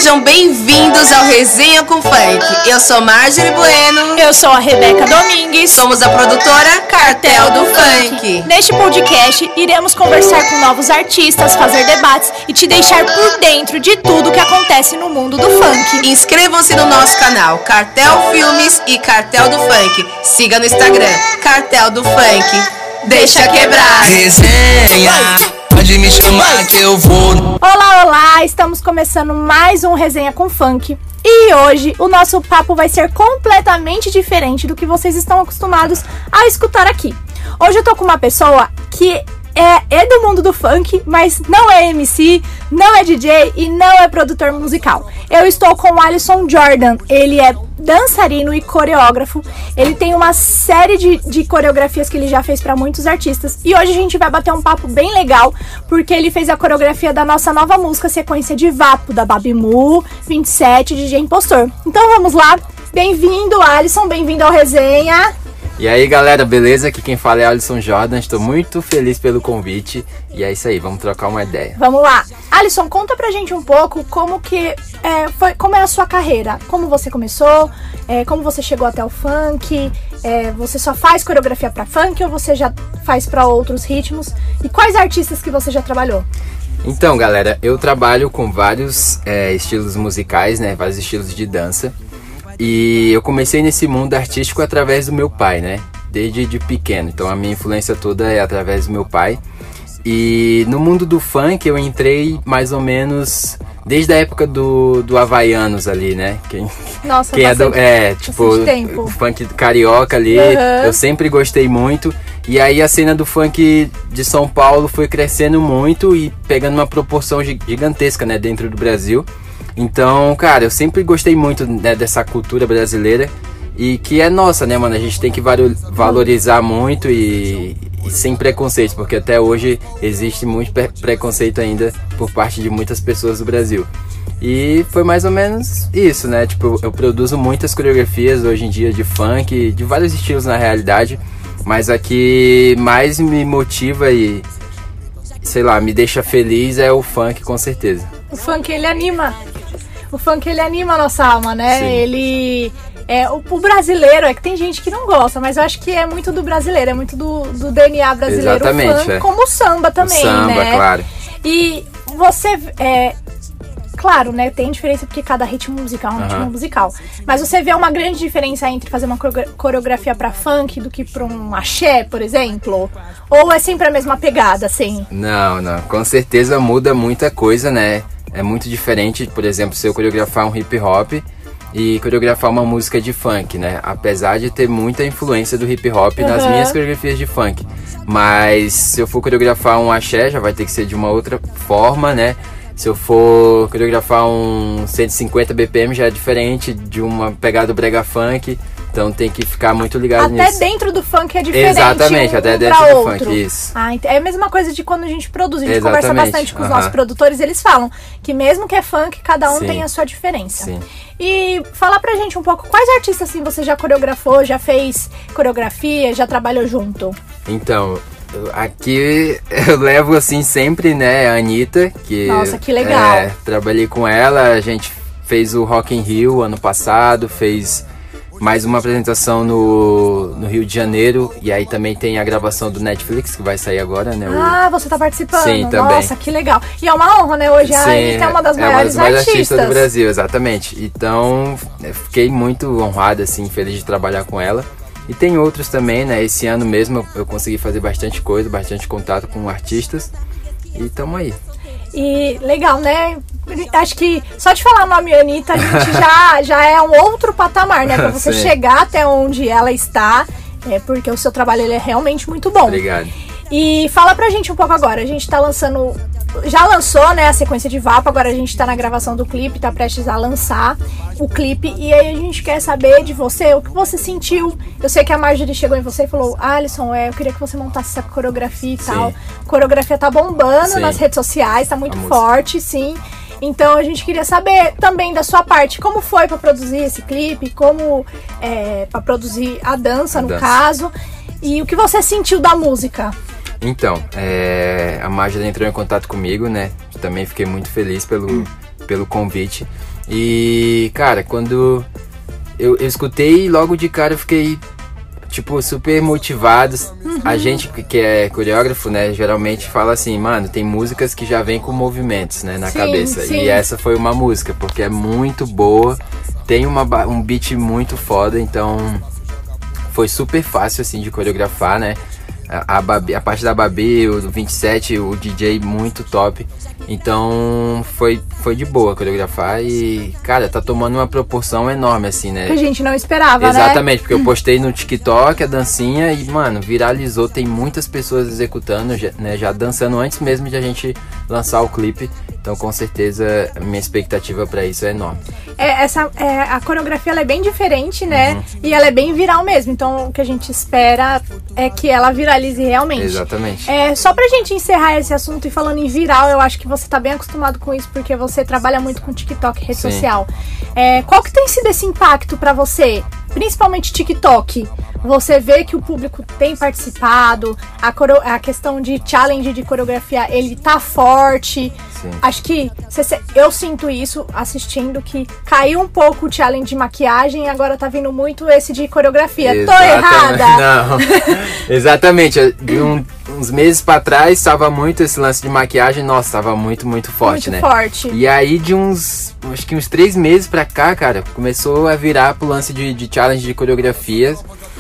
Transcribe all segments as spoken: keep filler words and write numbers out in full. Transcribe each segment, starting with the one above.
Sejam bem-vindos ao Resenha com Funk. Eu sou Marjorie Bueno. Eu sou a Rebeca Domingues. Somos a produtora Cartel do Funk. Neste podcast, iremos conversar com novos artistas, fazer debates e te deixar por dentro de tudo que acontece no mundo do funk. Inscrevam-se no nosso canal Cartel Filmes e Cartel do Funk. Siga no Instagram Cartel do Funk. Deixa quebrar. Resenha, pode me chamar que eu vou. Olá, olá! Estamos começando mais um Resenha com Funk. E hoje o nosso papo vai ser completamente diferente do que vocês estão acostumados a escutar aqui. Hoje eu tô com uma pessoa que é, é do mundo do funk, mas não é M C, não é D J e não é produtor musical. Eu estou com o Alisson Jordan. Ele é dançarino e coreógrafo. Ele tem uma série de, de coreografias que ele já fez para muitos artistas. E hoje a gente vai bater um papo bem legal, porque ele fez a coreografia da nossa nova música, Sequência de Vapo, da Babimu, vinte e sete, D J Impostor. Então vamos lá. Bem-vindo, Alisson. Bem-vindo ao Resenha. E aí galera, beleza? Aqui quem fala é Alisson Jordan, estou muito feliz pelo convite e é isso aí, vamos trocar uma ideia. Vamos lá. Alisson, conta pra gente um pouco como que é, foi, como é a sua carreira, como você começou, é, como você chegou até o funk, é, você só faz coreografia pra funk ou você já faz pra outros ritmos? E quais artistas que você já trabalhou? Então galera, eu trabalho com vários é, estilos musicais, né, vários estilos de dança. E eu comecei nesse mundo artístico através do meu pai, né? Desde de pequeno. Então a minha influência toda é através do meu pai. E no mundo do funk eu entrei mais ou menos desde a época do, do Havaianos ali, né? Quem, Nossa, quem bastante, é, do, é tipo o funk carioca ali. Uhum. Eu sempre gostei muito. E aí a cena do funk de São Paulo foi crescendo muito e pegando uma proporção gigantesca, né? Dentro do Brasil. Então, cara, eu sempre gostei muito, né, dessa cultura brasileira e que é nossa, né, mano? A gente tem que valorizar muito e, e sem preconceito, porque até hoje existe muito preconceito ainda por parte de muitas pessoas do Brasil. E foi mais ou menos isso, né? Tipo, eu produzo muitas coreografias hoje em dia de funk, de vários estilos na realidade, mas a que mais me motiva e, sei lá, me deixa feliz é o funk, com certeza. O funk, ele anima. O funk, ele anima a nossa alma, né? Sim. Ele... É, o, o brasileiro, é que tem gente que não gosta, mas eu acho que é muito do brasileiro, é muito do, do D N A brasileiro. Exatamente, o funk, é. Como o samba também, o samba, né? Claro. E você... É, claro, né? Tem diferença porque cada ritmo musical é um uhum. ritmo musical. Mas você vê uma grande diferença entre fazer uma coreografia pra funk do que pra um axé, por exemplo? Ou é sempre a mesma pegada, assim? Não, não. Com certeza muda muita coisa, né? É muito diferente, por exemplo, se eu coreografar um hip hop e coreografar uma música de funk, né? Apesar de ter muita influência do hip hop uhum. nas minhas coreografias de funk. Mas se eu for coreografar um axé, já vai ter que ser de uma outra forma, né? Se eu for coreografar um cento e cinquenta B P M já é diferente de uma pegada do brega funk. Então tem que ficar muito ligado até nisso. Até dentro do funk é diferente. Exatamente, um, até um dentro do outro. funk, isso. Ah, é a mesma coisa de quando a gente produz. A gente Exatamente. Conversa bastante com os uhum. nossos produtores, eles falam que mesmo que é funk, cada um Sim. tem a sua diferença. Sim. E fala pra gente um pouco, quais artistas assim você já coreografou, já fez coreografia, já trabalhou junto? Então, aqui eu levo assim sempre, né, a Anitta, que... Nossa, que legal. É, trabalhei com ela, a gente fez o Rock in Rio ano passado, fez... mais uma apresentação no, no Rio de Janeiro. E aí também tem a gravação do Netflix, que vai sair agora, né? Ah, você tá participando? Sim, também. Nossa, que legal. E é uma honra, né? Hoje Sim, a Anitta é uma das é maiores uma das mais artistas. artistas do Brasil, exatamente. Então, eu fiquei muito honrado, assim, feliz de trabalhar com ela. E tem outros também, né? Esse ano mesmo eu consegui fazer bastante coisa, bastante contato com artistas. E tamo aí. E legal, né? Acho que só de falar o nome Anitta, a gente já, já é um outro patamar, né? Pra você Sim. chegar até onde ela está, é porque o seu trabalho ele é realmente muito bom. Obrigado. E fala pra gente um pouco agora, a gente tá lançando, já lançou, né, a sequência de Vapo, agora a gente tá na gravação do clipe, tá prestes a lançar o clipe, e aí a gente quer saber de você, o que você sentiu. Eu sei que a Marjorie chegou em você e falou, Alisson, é, eu queria que você montasse essa coreografia e sim. tal. A coreografia tá bombando sim. nas redes sociais, tá muito forte, sim. Então a gente queria saber também da sua parte, como foi pra produzir esse clipe, como é, pra produzir a dança, a no dança. caso, e o que você sentiu da música. Então, é, a Marjorie entrou em contato comigo, né? Também fiquei muito feliz pelo, hum. pelo convite. E, cara, quando eu, eu escutei, logo de cara eu fiquei, tipo, super motivado. Uhum. A gente que é coreógrafo, né, geralmente fala assim, mano, tem músicas que já vem com movimentos, né, na sim, cabeça. Sim. E essa foi uma música, porque é muito boa, tem uma, um beat muito foda, então foi super fácil, assim, de coreografar, né. A, a, Babi, a parte da Babi, o vinte e sete, o D J muito top. Então foi, foi de boa coreografar e, cara, tá tomando uma proporção enorme, assim, né? Que a gente não esperava, exatamente, né? Exatamente, Hum. porque eu postei no TikTok a dancinha e, mano, viralizou. Tem muitas pessoas executando, já, né, já dançando antes mesmo de a gente lançar o clipe. Então, com certeza, a minha expectativa pra isso é enorme. É, essa, é, a coreografia ela é bem diferente, né? Uhum. E ela é bem viral mesmo. Então, o que a gente espera é que ela viralize realmente. Exatamente. É, só pra gente encerrar esse assunto e falando em viral, eu acho que você tá bem acostumado com isso, porque você trabalha muito com TikTok, rede Sim. social. É, qual que tem sido esse impacto pra você? Principalmente TikTok. Você vê que o público tem participado, a, coro- a questão de challenge de coreografia, ele tá forte. Sim. Acho que cê, eu sinto isso assistindo, que caiu um pouco o challenge de maquiagem e agora tá vindo muito esse de coreografia. Exatamente. Tô errada? Não, exatamente. De um, uns meses pra trás tava muito esse lance de maquiagem, nossa, tava muito, muito forte, muito né? Muito forte. E aí de uns, acho que uns três meses pra cá, cara, começou a virar pro lance de, de challenge de coreografia.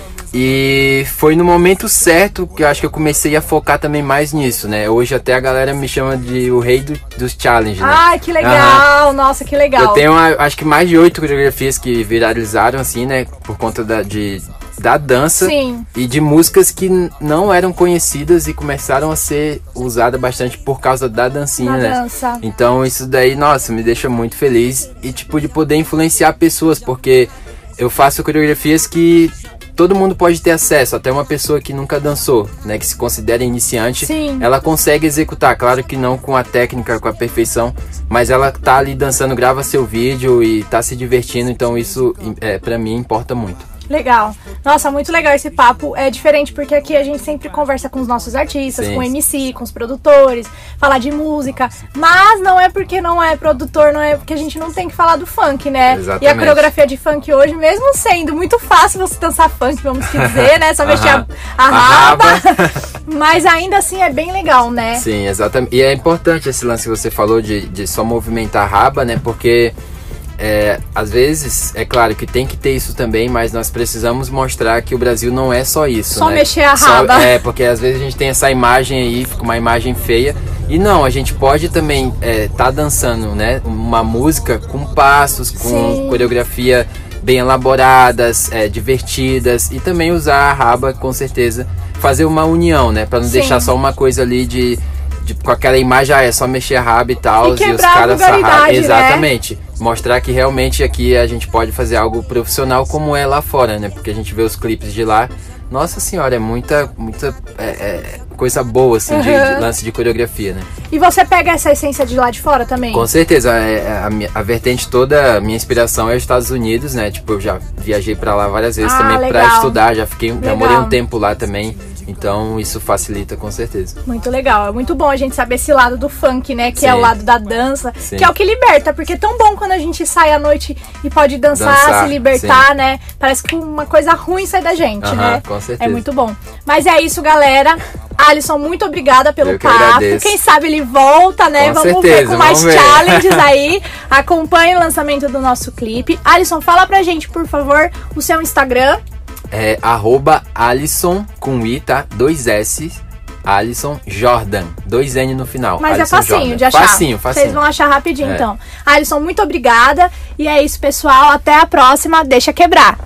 E foi no momento certo que eu acho que eu comecei a focar também mais nisso, né? Hoje até a galera me chama de o rei do, dos challenges, né? Ai, que legal! Uhum. Nossa, que legal! Eu tenho, acho que mais de oito coreografias que viralizaram, assim, né? Por conta da, de, da dança. Sim. E de músicas que não eram conhecidas e começaram a ser usadas bastante por causa da dancinha, da né? Dança. Então isso daí, nossa, me deixa muito feliz. E tipo, de poder influenciar pessoas, porque eu faço coreografias que todo mundo pode ter acesso, até uma pessoa que nunca dançou, né, que se considera iniciante, Sim. ela consegue executar, claro que não com a técnica, com a perfeição, mas ela tá ali dançando, grava seu vídeo e tá se divertindo, então isso, é, pra mim, importa muito. Legal. Nossa, muito legal esse papo. É diferente porque aqui a gente sempre conversa com os nossos artistas, Sim. com o M C, com os produtores, falar de música, mas não é porque não é produtor, não é porque a gente não tem que falar do funk, né? Exatamente. E a coreografia de funk hoje, mesmo sendo muito fácil você dançar funk, vamos dizer, né? Só mexer a, a, a raba, mas ainda assim é bem legal, né? Sim, exatamente. E é importante esse lance que você falou de, de só movimentar a raba, né? Porque É, às vezes, é claro que tem que ter isso também, mas nós precisamos mostrar que o Brasil não é só isso, Só né? mexer a raba. Só, é, porque às vezes a gente tem essa imagem aí, fica uma imagem feia. E não, a gente pode também é, tá dançando, né? Uma música com passos, com Sim. coreografia bem elaboradas, é, divertidas. E também usar a raba, com certeza, fazer uma união, né? Pra não Sim. deixar só uma coisa ali de... De, com aquela imagem, ah, é só mexer a raba e tal, e, e os caras sarrar. Exatamente. Né? Mostrar que realmente aqui a gente pode fazer algo profissional como é lá fora, né? Porque a gente vê os clipes de lá. Nossa senhora, é muita, muita é, é, coisa boa, assim, uhum. de, de lance de coreografia, né? E você pega essa essência de lá de fora também? Com certeza. A, a, a vertente toda, a minha inspiração é os Estados Unidos, né? Tipo, eu já viajei pra lá várias vezes ah, também legal. pra estudar, já fiquei, legal. já morei um tempo lá também. Então isso facilita com certeza. Muito legal, é muito bom a gente saber esse lado do funk, né? Que Sim. é o lado da dança, Sim. que é o que liberta, porque é tão bom quando a gente sai à noite e pode dançar, dançar se libertar, sim. né? Parece que uma coisa ruim sai da gente, uh-huh, né? Com certeza. É muito bom. Mas é isso, galera. Alisson, muito obrigada pelo Eu que papo. agradeço. Quem sabe ele volta, né? Com vamos certeza, ver com mais vamos ver. challenges aí. Acompanhe o lançamento do nosso clipe. Alisson, fala pra gente, por favor, o seu Instagram. É arroba Alisson com I, tá? Dois S, Alisson Jordan. Dois N no final. Mas Alisson é facinho Jordan. de achar. Facinho, facinho. Vocês vão achar rapidinho, É. então. Alisson, muito obrigada. E é isso, pessoal. Até a próxima. Deixa quebrar.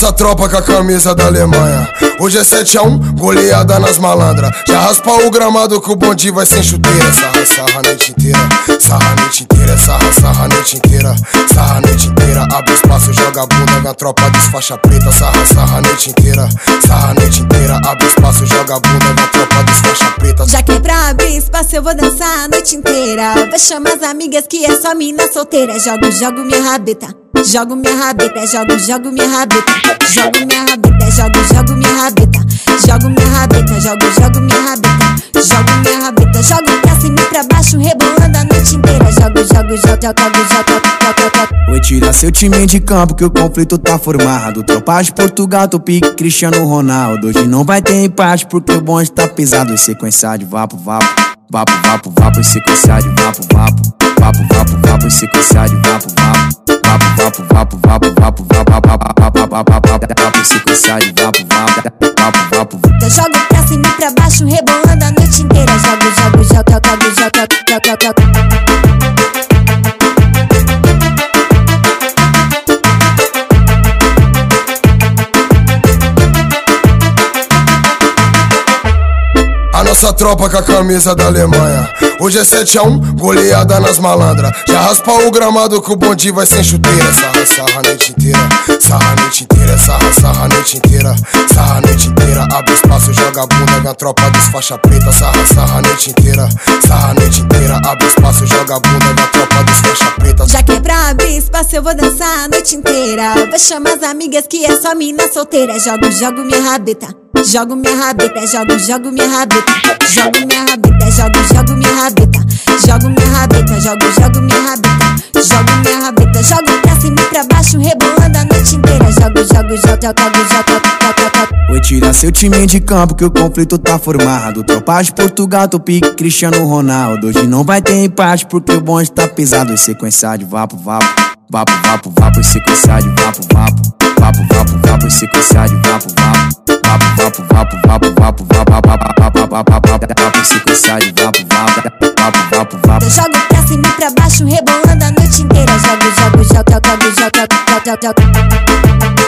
nossa tropa com a camisa da Alemanha. Hoje é sete a um, goleada nas malandras. Já raspa o gramado que o bonde vai sem chuteira. Sarra, sarra a noite inteira, sarra a noite inteira, sarra, sarra a noite inteira, sarra a noite inteira. Abre espaço, joga a bunda na tropa dos faixa preta. Sarra, sarra a noite inteira, sarra a noite inteira. Abre espaço, joga a bunda na tropa dos faixa preta. Já que é pra abrir espaço eu vou dançar a noite inteira. Vai chamar as amigas que é só mina solteira. Jogo, jogo minha rabeta, jogo minha rabeta, jogo, jogo minha rabeta, jogo minha rabeta, jogo, jogo minha rabeta, jogo minha rabeta, jogo, jogo minha rabeta, jogo minha rabeta, jogo pra cima e pra baixo, rebolando a noite inteira. Jogo, jogo, jogo, jogo, jogo, jogo, jogo. Vou tirar seu time de campo que o conflito tá formado. Tropa de Portugal, tô pique Cristiano Ronaldo. Hoje não vai ter empate porque o bonde tá pesado. Em sequência de vapo, vapo, vapo, vapo, vapo, em sequência de vapo, vapo, vapo, vapo, vapo, em sequência de vapo, vapo. Vapo, vapo, vapo, vapo, vapo, vapo, vapo, vapo, vapo, vapo, vapo, sequência de vapo, vapo, vapo, vapo. Eu jogo pra cima e pra baixo, rebolando a noite inteira. Jogo, jogo, jogo, jogo, jogo, jogo, jogo. A nossa tropa com a camisa da Alemanha. Hoje é sete a um, goleada nas malandras. Já raspa o gramado que o bonde vai sem chuteira. Sarra, sarra a noite inteira, sarra a noite inteira, sarra, sarra a noite inteira, sarra a noite inteira. Abre espaço, joga a bunda na tropa dos faixa preta. Sarra, sarra a noite inteira, sarra a noite inteira. Abre espaço, joga a bunda na tropa dos faixa preta. Já que é pra abrir espaço eu vou dançar a noite inteira. Vai chamar as amigas que é só mina solteira. Jogo, jogo minha rabeta, jogo minha rabeta, jogo, jogo minha rabeta, jogo minha rabeta, jogo, jogo minha rabeta, jogo minha rabeta, jogo, jogo minha rabeta, jogo minha rabeta, jogo pra cima e pra baixo, rebolando a noite inteira. Jogo, jogo, jogo, jogo, jogo, jogo, jogo. Vou tirar seu time de campo que o conflito tá formado. Tropa de Portugal, tô pique Cristiano Ronaldo. Hoje não vai ter empate porque o bonde tá pesado. Em sequência de vapo, vapo, vapo, vapo, vapo, em sequência de vapo, vapo, vapo, vapo, vapo, em sequência de vapo, vapo, vapo, vapo, vapo, vapo, vapo, vapo, vapo, vapo, vapo, vapo, em sequência de vapo, vapo, vapo, vapo, vapo. Eu jogo pra cima e pra baixo, rebolando a noite inteira. Jogo, jogo, jogo, jogo, jogo, jogo, jogo, jogo.